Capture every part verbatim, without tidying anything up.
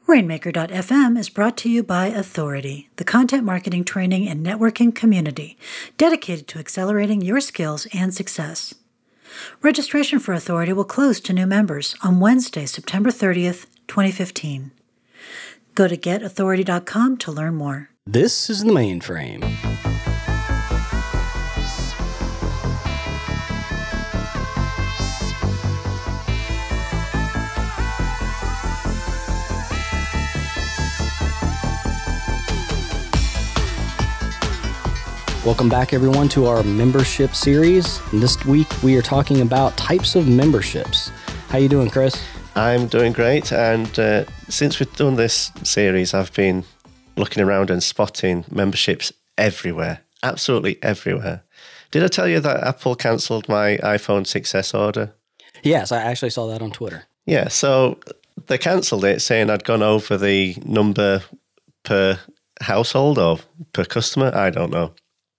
Rainmaker dot f m is brought to you by Authority, the content marketing training and networking community dedicated to accelerating your skills and success. Registration for Authority will close to new members on Wednesday, September thirtieth, twenty fifteen. Go to get authority dot com to learn more. This is the mainframe. Welcome back, everyone, to our membership series. And this week, we are talking about types of memberships. How you doing, Chris? I'm doing great. And uh, since we've done this series, I've been looking around and spotting memberships everywhere, absolutely everywhere. Did I tell you that Apple cancelled my iPhone six S order? Yes, I actually saw that on Twitter. Yeah, so they cancelled it, saying I'd gone over the number per household or per customer. I don't know.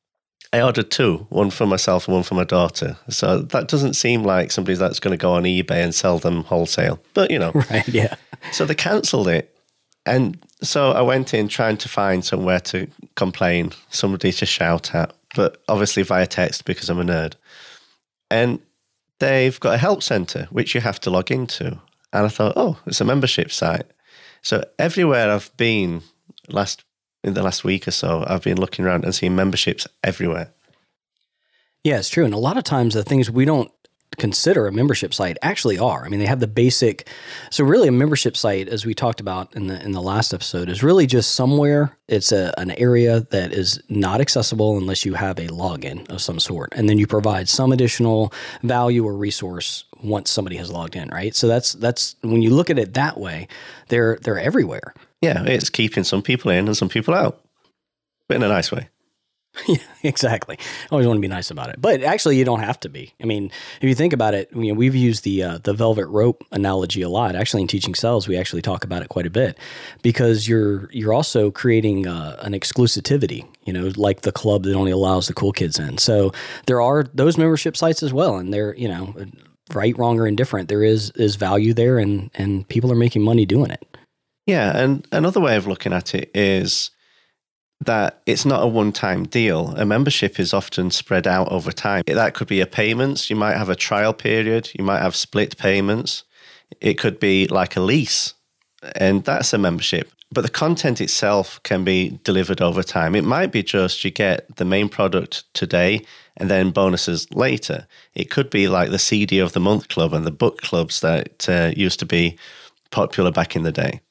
I ordered two, one for myself and one for my daughter. So that doesn't seem like somebody that's going to go on eBay and sell them wholesale. But, you know. Right, yeah. So they cancelled it. And so I went in trying to find somewhere to complain, somebody to shout at, but obviously via text because I'm a nerd. And they've got a help centre, which you have to log into. And I thought, oh, it's a membership site. So everywhere I've been last in the last week or so, I've been looking around and seeing memberships everywhere. Yeah, it's true. And a lot of times the things we don't consider a membership site actually are. I mean, they have the basic. So really a membership site, as we talked about in the in the last episode, is really just somewhere. It's a, an area that is not accessible unless you have a login of some sort. And then you provide some additional value or resource once somebody has logged in, right? So that's that's when you look at it that way, they're they're everywhere. Yeah, it's keeping some people in and some people out, but in a nice way. Yeah, exactly. I always want to be nice about it, but actually, you don't have to be. I mean, if you think about it, you know, we've used the uh, the velvet rope analogy a lot. Actually, in teaching sales, we actually talk about it quite a bit because you're you're also creating uh, an exclusivity. You know, like the club that only allows the cool kids in. So there are those membership sites as well, and they're, you know, right, wrong, or indifferent. There is is value there, and and people are making money doing it. Yeah, and another way of looking at it is that it's not a one-time deal. A membership is often spread out over time. That could be a payments. You might have a trial period. You might have split payments. It could be like a lease, and that's a membership. But the content itself can be delivered over time. It might be just you get the main product today and then bonuses later. It could be like the C D of the Month Club and the book clubs that uh, used to be popular back in the day.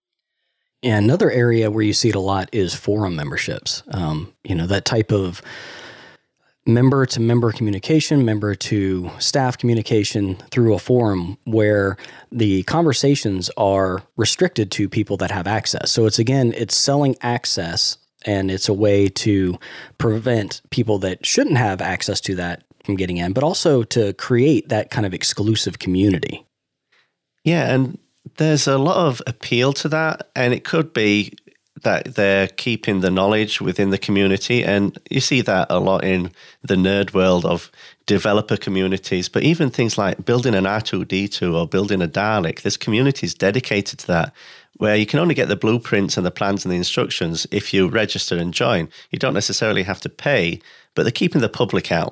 Yeah, another area where you see it a lot is forum memberships. Um, you know, that type of member-to-member communication, member-to-staff communication through a forum where the conversations are restricted to people that have access. So it's, again, it's selling access, and it's a way to prevent people that shouldn't have access to that from getting in, but also to create that kind of exclusive community. Yeah, and there's a lot of appeal to that, and it could be that they're keeping the knowledge within the community, and you see that a lot in the nerd world of developer communities, but even things like building an R two D two or building a Dalek, there's communities dedicated to that, where you can only get the blueprints and the plans and the instructions if you register and join. You don't necessarily have to pay, but they're keeping the public out.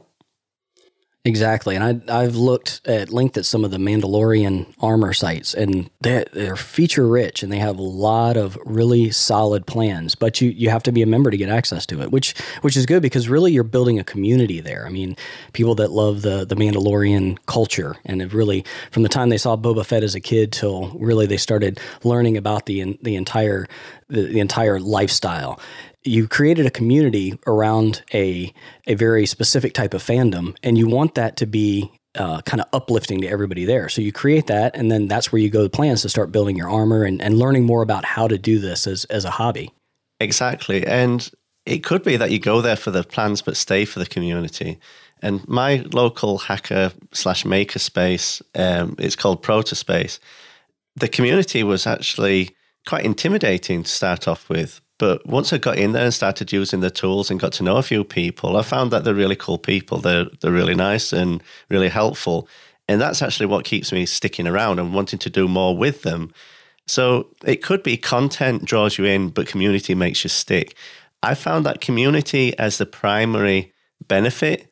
Exactly. And I, I've looked at linked at some of the Mandalorian armor sites, and they're, they're feature rich, and they have a lot of really solid plans, but you, you have to be a member to get access to it, which which is good because really you're building a community there. I mean, people that love the, the Mandalorian culture, and it really, from the time they saw Boba Fett as a kid till really they started learning about the the entire the, the entire lifestyle. You created a community around a a very specific type of fandom, and you want that to be uh, kind of uplifting to everybody there. So you create that, and then that's where you go with plans to start building your armor and, and learning more about how to do this as, as a hobby. Exactly. And it could be that you go there for the plans but stay for the community. And my local hacker slash maker space, um, it's called Protospace. The community was actually quite intimidating to start off with. But once I got in there and started using the tools and got to know a few people, I found that they're really cool people. They're they're really nice and really helpful. And that's actually what keeps me sticking around and wanting to do more with them. So it could be content draws you in, but community makes you stick. I found that community as the primary benefit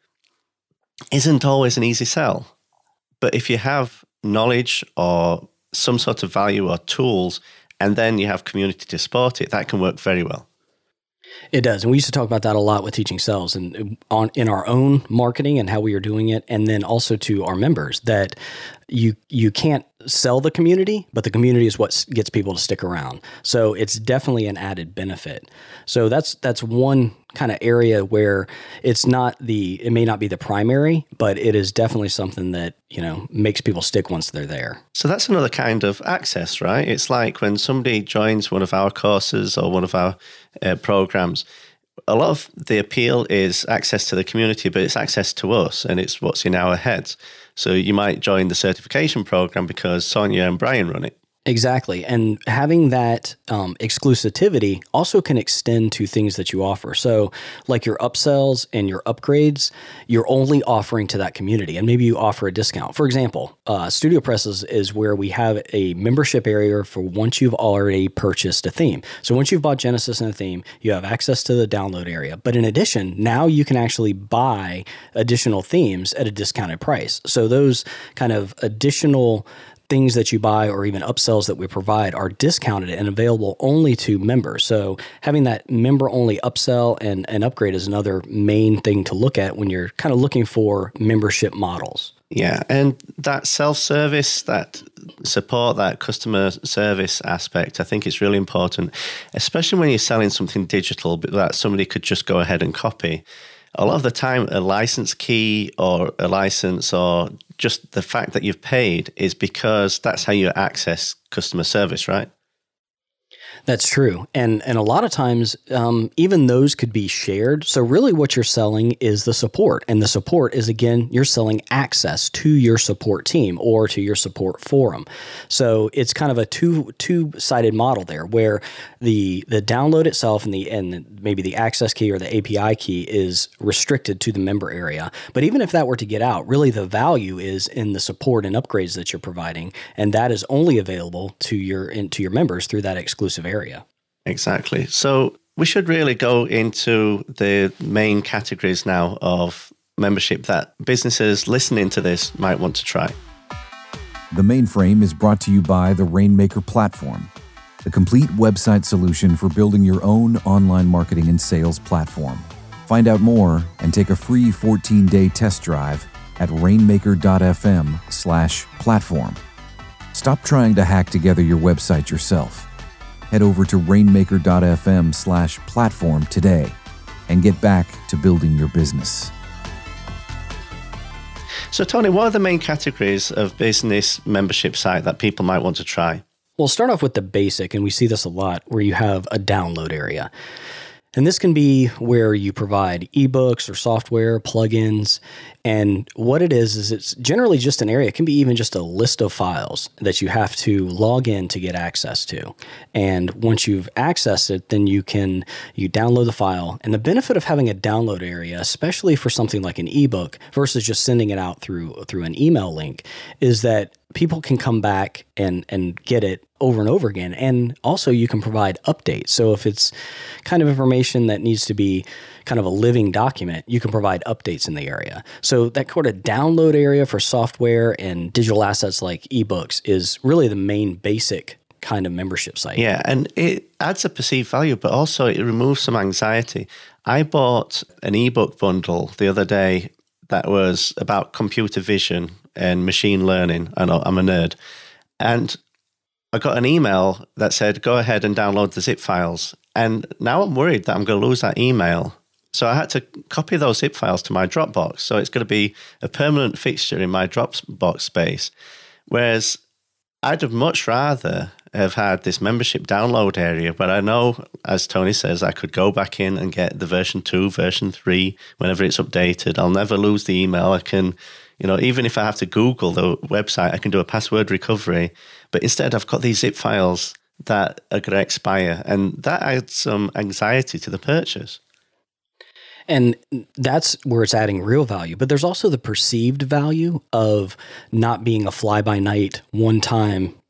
isn't always an easy sell. But if you have knowledge or some sort of value or tools, and then you have community to support it, that can work very well. It does. And we used to talk about that a lot with Teaching Sales and on in our own marketing and how we are doing it. And then also to our members that you you can't sell the community, but the community is what gets people to stick around. So it's definitely an added benefit. So that's that's one kind of area where it's not the, it may not be the primary, but it is definitely something that, you know, makes people stick once they're there. So that's another kind of access, right? It's like when somebody joins one of our courses or one of our uh, programs, a lot of the appeal is access to the community, but it's access to us and it's what's in our heads. So you might join the certification program because Sonia and Brian run it. Exactly. And having that um, exclusivity also can extend to things that you offer. So like your upsells and your upgrades, you're only offering to that community. And maybe you offer a discount. For example, uh, Studio Presses is where we have a membership area for once you've already purchased a theme. So once you've bought Genesis and a theme, you have access to the download area. But in addition, now you can actually buy additional themes at a discounted price. So those kind of additional things that you buy or even upsells that we provide are discounted and available only to members. So having that member-only upsell and, and upgrade is another main thing to look at when you're kind of looking for membership models. Yeah, and that self-service, that support, that customer service aspect, I think it's really important, especially when you're selling something digital that somebody could just go ahead and copy. A lot of the time, a license key or a license or just the fact that you've paid is because that's how you access customer service, right? That's true. And and a lot of times, um, even those could be shared. So really what you're selling is the support. And the support is, again, you're selling access to your support team or to your support forum. So it's kind of a two, two-sided model there where the the download itself and the and maybe the access key or the A P I key is restricted to the member area. But even if that were to get out, really the value is in the support and upgrades that you're providing. And that is only available to your to your members through that exclusive area. Exactly. So we should really go into the main categories now of membership that businesses listening to this might want to try. The Mainframe is brought to you by the Rainmaker Platform, the complete website solution for building your own online marketing and sales platform. Find out more and take a free fourteen-day test drive at rainmaker.fm slash platform. Stop trying to hack together your website yourself. Head over to rainmaker.fm slash platform today and get back to building your business. So, Tony, what are the main categories of business membership site that people might want to try? We'll start off with the basic, and we see this a lot, where you have a download area. And this can be where you provide ebooks or software, plugins. And what it is, is it's generally just an area. It can be even just a list of files that you have to log in to get access to. And once you've accessed it, then you can you download the file. And the benefit of having a download area, especially for something like an ebook versus just sending it out through through an email link, is that people can come back and, and get it over and over again. And also you can provide updates. So if it's kind of information that needs to be kind of a living document, you can provide updates in the area. So that sort of download area for software and digital assets like ebooks is really the main basic kind of membership site. Yeah, and it adds a perceived value, but also it removes some anxiety. I bought an ebook bundle the other day that was about computer vision and machine learning. I know I'm a nerd. And I got an email that said, go ahead and download the zip files. And now I'm worried that I'm going to lose that email. So I had to copy those zip files to my Dropbox. So it's going to be a permanent fixture in my Dropbox space. Whereas I'd have much rather have had this membership download area, but I know, as Tony says, I could go back in and get the version two, version three, whenever it's updated. I'll never lose the email. I can, you know, even if I have to Google the website, I can do a password recovery. But instead, I've got these zip files that are going to expire, and that adds some anxiety to the purchase. And that's where it's adding real value. But there's also the perceived value of not being a fly-by-night, one-time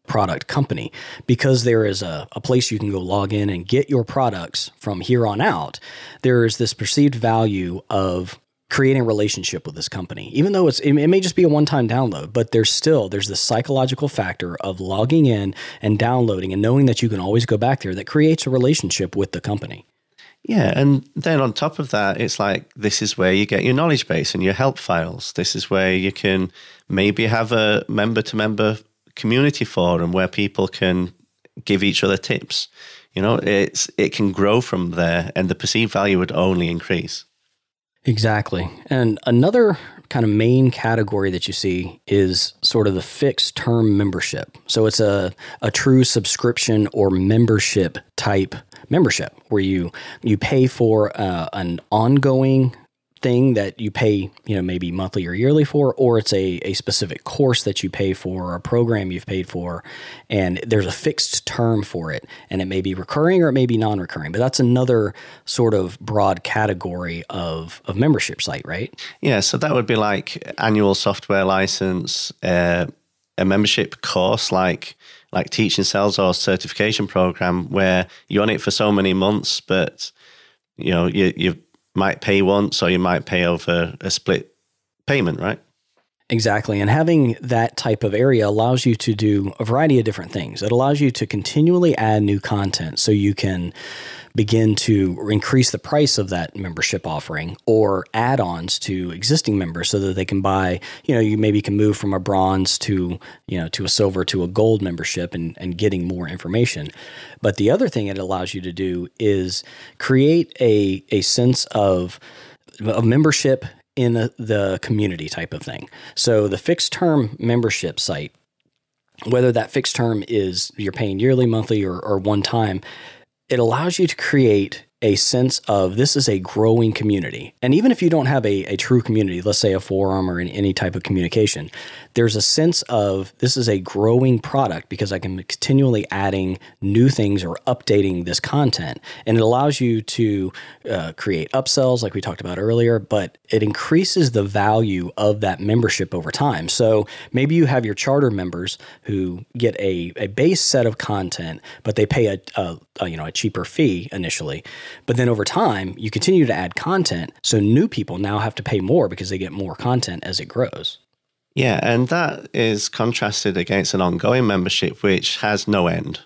product company. Because there is a, a place you can go log in and get your products from here on out, there is this perceived value of creating a relationship with this company. Even though it's, it, it may just be a one-time download, but there's still, there's this psychological factor of logging in and downloading and knowing that you can always go back there that creates a relationship with the company. Yeah, and then on top of that, it's like, this is where you get your knowledge base and your help files. This is where you can maybe have a member-to-member community forum where people can give each other tips. You know, it's it can grow from there, and the perceived value would only increase. Exactly. And another kind of main category that you see is sort of the fixed term membership. So it's a, a true subscription or membership type membership where you you pay for uh, an ongoing thing that you pay, you know, maybe monthly or yearly for, or it's a, a specific course that you pay for or a program you've paid for, and there's a fixed term for it, and it may be recurring or it may be non-recurring, but that's another sort of broad category of, of membership site, right? Yeah, so that would be like annual software license, uh, a membership course like like Teaching Sales or certification program where you own it for so many months, but you know, you you might pay once or you might pay over a split payment, right? Exactly. And having that type of area allows you to do a variety of different things. It allows you to continually add new content so you can begin to increase the price of that membership offering or add-ons to existing members so that they can buy, you know, you maybe can move from a bronze to, you know, to a silver to a gold membership and, and getting more information. But the other thing it allows you to do is create a, a sense of, of membership in a, the community type of thing. So the fixed term membership site, whether that fixed term is you're paying yearly, monthly, or, or one time, it allows you to create a sense of this is a growing community. And even if you don't have a, a true community, let's say a forum or in any type of communication, there's a sense of this is a growing product because I can be continually adding new things or updating this content. And it allows you to uh, create upsells like we talked about earlier, but it increases the value of that membership over time. So maybe you have your charter members who get a, a base set of content, but they pay a, a, a you know a cheaper fee initially. But then over time, you continue to add content. So new people now have to pay more because they get more content as it grows. Yeah, and that is contrasted against an ongoing membership, which has no end.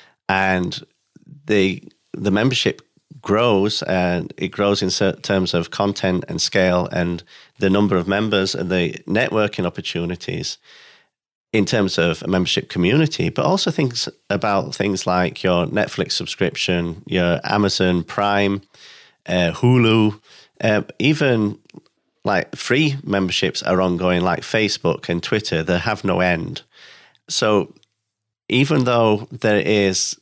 And the the membership grows, and it grows in terms of content and scale and the number of members and the networking opportunities in terms of a membership community, but also things about things like your Netflix subscription, your Amazon Prime, uh, Hulu, uh, even like free memberships are ongoing, like Facebook and Twitter. They have no end. So even though there is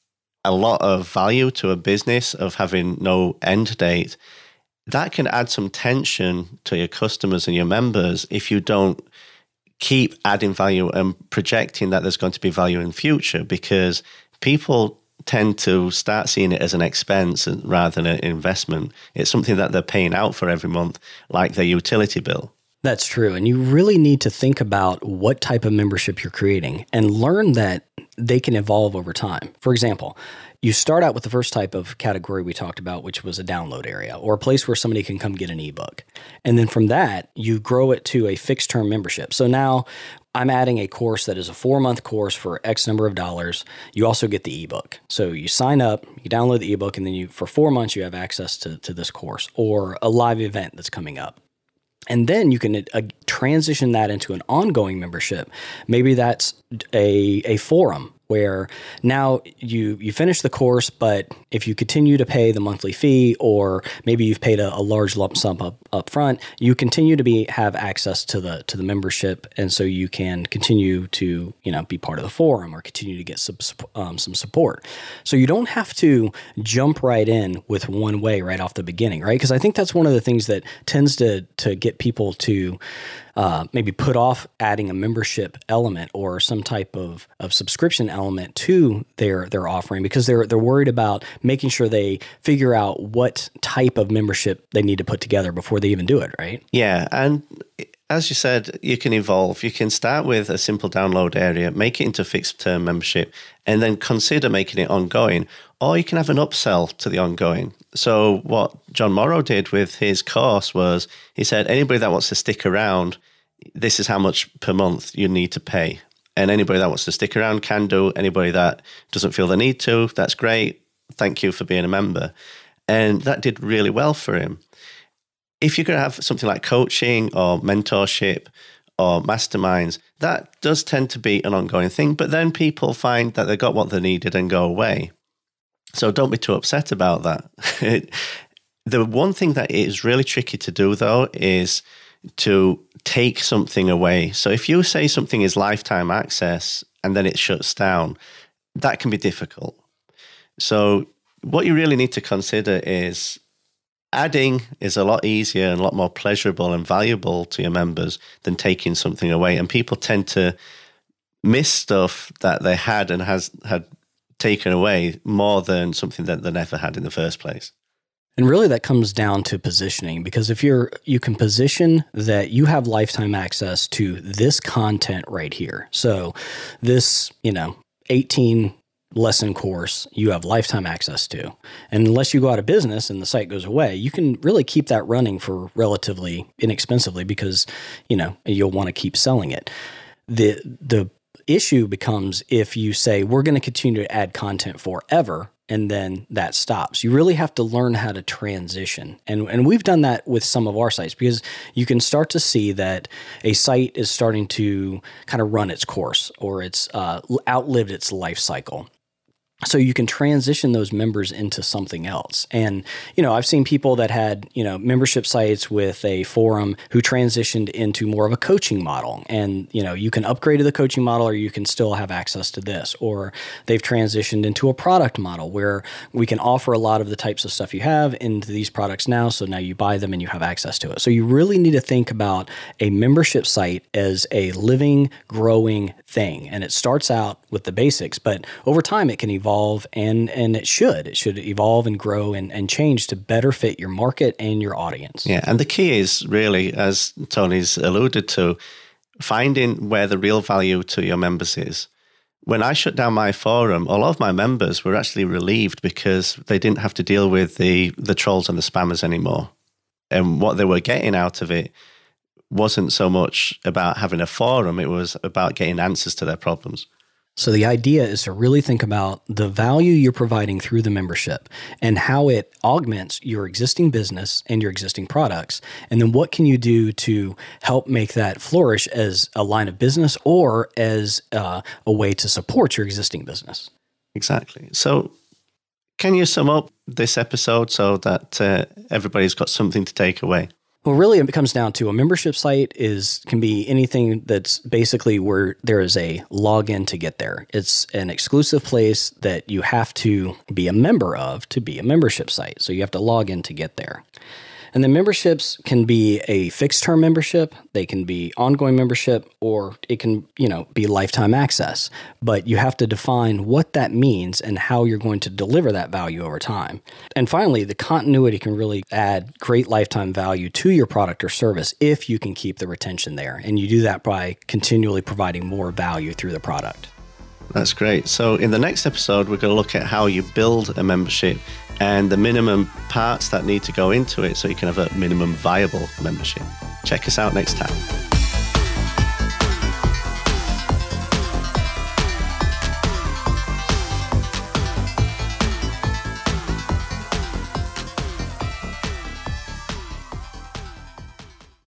a lot of value to a business of having no end date, that can add some tension to your customers and your members if you don't keep adding value and projecting that there's going to be value in future, because people tend to start seeing it as an expense rather than an investment. It's something that they're paying out for every month, like their utility bill. That's true. And you really need to think about what type of membership you're creating and learn that they can evolve over time. For example, you start out with the first type of category we talked about, which was a download area or a place where somebody can come get an ebook. And then from that, you grow it to a fixed term membership. So now I'm adding a course that is a four month course for X number of dollars. You also get the ebook. So you sign up, you download the ebook, and then you, for four months, you have access to, to this course or a live event that's coming up. And then you can uh, transition that into an ongoing membership. Maybe that's a, a forum where now you you finish the course, but if you continue to pay the monthly fee, or maybe you've paid a, a large lump sum up, up front, you continue to be have access to the to the membership, and so you can continue to you know be part of the forum or continue to get some um, some support. So you don't have to jump right in with one way right off the beginning, right? Because I think that's one of the things that tends to to get people to Uh, maybe put off adding a membership element or some type of, of subscription element to their their offering, because they're they're worried about making sure they figure out what type of membership they need to put together before they even do it, right? Yeah, and as you said, you can evolve. You can start with a simple download area, make it into fixed term membership, and then consider making it ongoing. Or you can have an upsell to the ongoing. So what John Morrow did with his course was he said, anybody that wants to stick around, this is how much per month you need to pay. And anybody that wants to stick around can do. Anybody that doesn't feel the need to, that's great. Thank you for being a member. And that did really well for him. If you're going to have something like coaching or mentorship or masterminds, that does tend to be an ongoing thing. But then people find that they got what they needed and go away. So don't be too upset about that. The one thing that is really tricky to do, though, is to take something away. So if you say something is lifetime access and then it shuts down, that can be difficult. So what you really need to consider is adding is a lot easier and a lot more pleasurable and valuable to your members than taking something away. And people tend to miss stuff that they had and has had taken away more than something that they never had in the first place. And really that comes down to positioning, because if you're, you can position that you have lifetime access to this content right here. So this, you know, eighteen lesson course you have lifetime access to. And unless you go out of business and the site goes away, you can really keep that running for relatively inexpensively because, you know, you'll want to keep selling it. The, the issue becomes if you say, we're going to continue to add content forever, and then that stops. You really have to learn how to transition. And, and we've done that with some of our sites because you can start to see that a site is starting to kind of run its course or it's uh, outlived its life cycle. So you can transition those members into something else. And, you know, I've seen people that had, you know, membership sites with a forum who transitioned into more of a coaching model. And, you know, you can upgrade to the coaching model or you can still have access to this. Or they've transitioned into a product model where we can offer a lot of the types of stuff you have into these products now. So now you buy them and you have access to it. So you really need to think about a membership site as a living, growing thing. And it starts out with the basics, but over time it can evolve. And and it should. It should evolve and grow and, and change to better fit your market and your audience. Yeah, and the key is really, as Tony's alluded to, finding where the real value to your members is. When I shut down my forum, a lot of my members were actually relieved because they didn't have to deal with the, the trolls and the spammers anymore. And what they were getting out of it wasn't so much about having a forum, it was about getting answers to their problems. So the idea is to really think about the value you're providing through the membership and how it augments your existing business and your existing products. And then what can you do to help make that flourish as a line of business or as uh, a way to support your existing business? Exactly. So can you sum up this episode so that uh, everybody's got something to take away? Well, really, it comes down to a membership site is can be anything that's basically where there is a login to get there. It's an exclusive place that you have to be a member of to be a membership site. So you have to log in to get there. And the memberships can be a fixed term membership, they can be ongoing membership, or it can, you know, be lifetime access. But you have to define what that means and how you're going to deliver that value over time. And finally, the continuity can really add great lifetime value to your product or service if you can keep the retention there. And you do that by continually providing more value through the product. That's great. So in the next episode, we're going to look at how you build a membership and the minimum parts that need to go into it so you can have a minimum viable membership. Check us out next time.